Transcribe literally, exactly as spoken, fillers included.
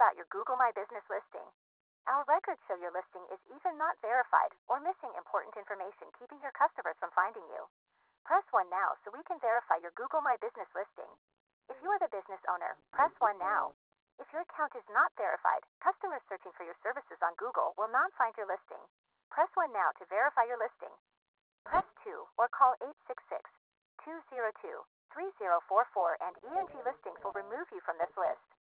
about your Google My Business listing. Our records show your listing is either not verified or missing important information, keeping your customers from finding you. Press one now so we can verify your Google My Business listing. If you are the business owner, press one now. If your account is not verified, customers searching for your services on Google will not find your listing. Press one now to verify your listing. Press two or call eight six six, two zero two, three zero four four and E N G Listings will remove you from this list.